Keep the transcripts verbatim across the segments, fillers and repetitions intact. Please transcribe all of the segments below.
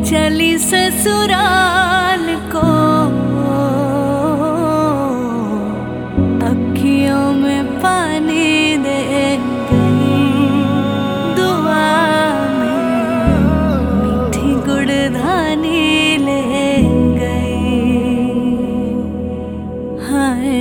चली ससुराल को, अखियों में पानी दे गई, दुआ में मीठी गुड़धानी ले गई। हाय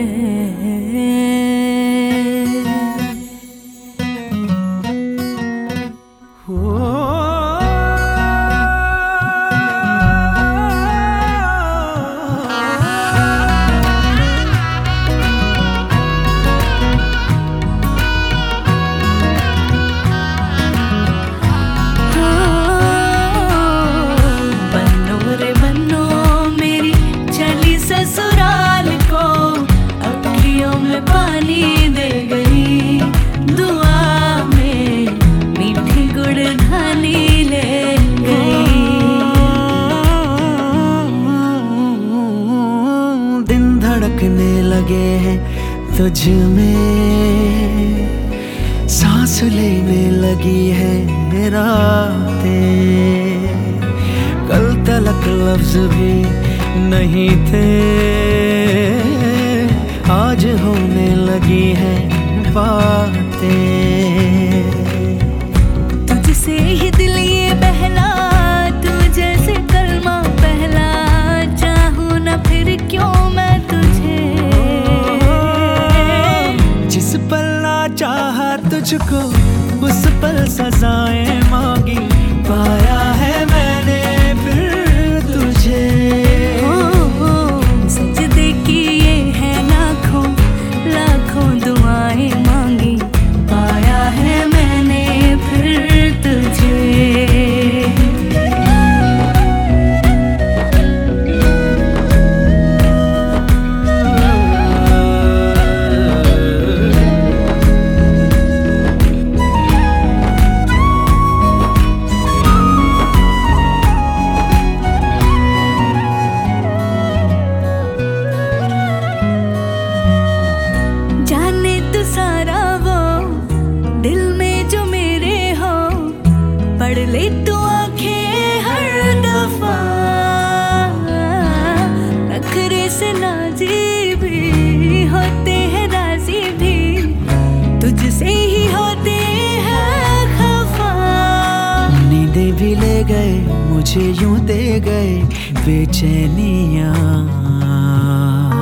पानी दे गई, दुआ में मीठी गुड़धानी ले गई। दिन धड़कने लगे हैं तुझ में, सांस लेने लगी है रातें, कल तलक लफ्ज भी नहीं थे, आज होने लगी है बातें। तुझसे ही दिल ये बहला, तू जैसे कलमा पहला, चाहूं ना फिर क्यों मैं तुझे। जिस पल ना चाहा तुझको उस पल सजाएं मांगी, पाया है मैंने फिर तुझे। सजदे किए हैं लाखों लाखों दुआएं मांगी, पाया है मैंने फिर तुझे। सारा वो दिल में जो मेरे हो, पढ़ ले तू आंखें हर दफा, नखरे से नाजी भी होते हैं राजी भी, तुझसे ही होते हैं खफा। नींदें भी ले गए मुझे यूं दे गए बेचैनियां,